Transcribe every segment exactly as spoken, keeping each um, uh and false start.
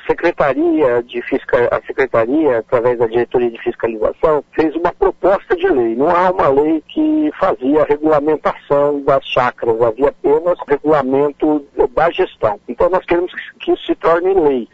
Secretaria de Fiscal... a Secretaria, através da Diretoria de Fiscalização, fez uma proposta de lei. Não há uma lei que fazia a regulamentação das chácaras, havia apenas regulamento da gestão. Então nós queremos que isso se torne lei.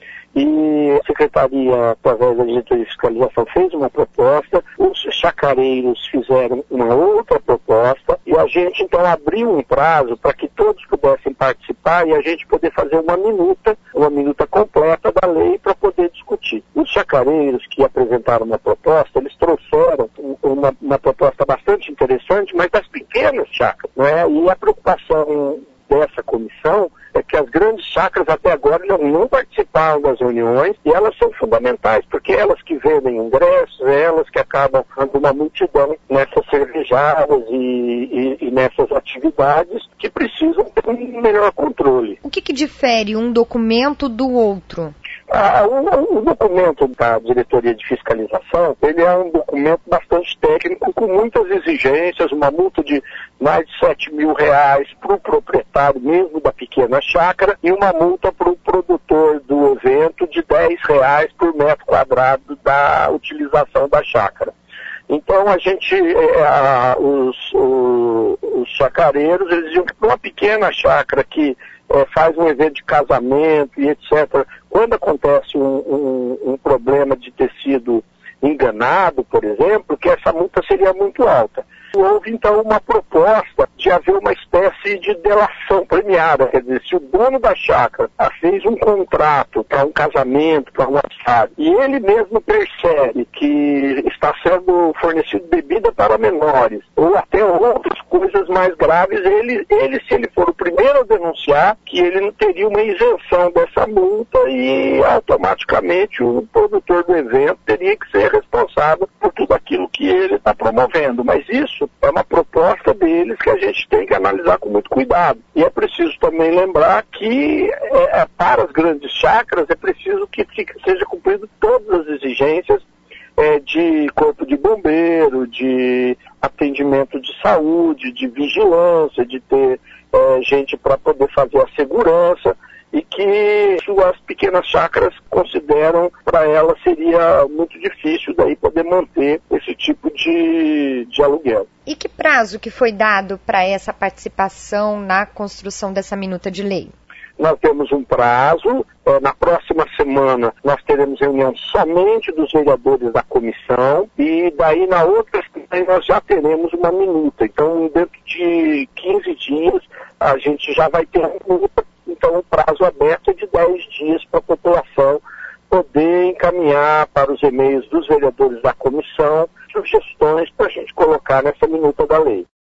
E a Secretaria, através da Diretoria de Fiscalização, fez uma proposta, os chacareiros fizeram uma outra proposta, e a gente então abriu um prazo para que todos pudessem participar e a gente poder fazer uma minuta, uma minuta completa da lei para poder discutir. Os chacareiros que apresentaram uma proposta, eles trouxeram uma, uma proposta bastante interessante, mas das pequenas chácaras, não é? E a preocupação dessa comissão é que as grandes chácaras até agora não, não participaram das reuniões, e elas são fundamentais, porque elas que vendem ingressos, elas que acabam dando uma multidão nessas cervejadas e, e, e nessas atividades que precisam ter um melhor controle. O que, que difere um documento do outro? Ah, o, o documento da Diretoria de Fiscalização, ele é um documento bastante técnico, com muitas exigências, uma multa de mais de sete mil reais para o proprietário mesmo da pequena chácara e uma multa para o produtor do evento de dez reais por metro quadrado da utilização da chácara. Então a gente, é, a, os, o, os chacareiros, eles diziam que para uma pequena chácara que é, faz um evento de casamento e etcétera, quando acontece um, um, um problema de ter sido enganado, por exemplo, que essa multa seria muito alta. Houve então uma proposta de haver uma espécie de delação premiada, quer dizer, se o dono da chácara fez um contrato para um casamento, para um assado, e ele mesmo percebe que está sendo fornecido bebida para menores, ou até outras coisas mais graves, ele, ele, se ele for o primeiro a denunciar, que ele não teria uma isenção dessa multa e automaticamente o produtor do evento teria que ser responsável por tudo aquilo que ele está promovendo. Mas isso é uma proposta deles que a gente tem que analisar com muito cuidado. E é preciso também lembrar que é, para as grandes chácaras é preciso que fique, seja cumprido todas as exigências é, de corpo de bombeiro, de atendimento de saúde, de vigilância, de ter é, gente para poder fazer a segurança, e que as pequenas chácaras consideram, para elas seria muito difícil daí poder manter esse tipo de, de aluguel. E que prazo que foi dado para essa participação na construção dessa minuta de lei? Nós temos um prazo, é, na próxima semana nós teremos reunião somente dos vereadores da comissão, e daí na outra semana nós já teremos uma minuta. Então dentro de quinze dias a gente já vai ter uma minuta. Então o prazo aberto é de dez dias para a população poder encaminhar para os e-mails dos vereadores da comissão sugestões para a gente colocar nessa minuta da lei.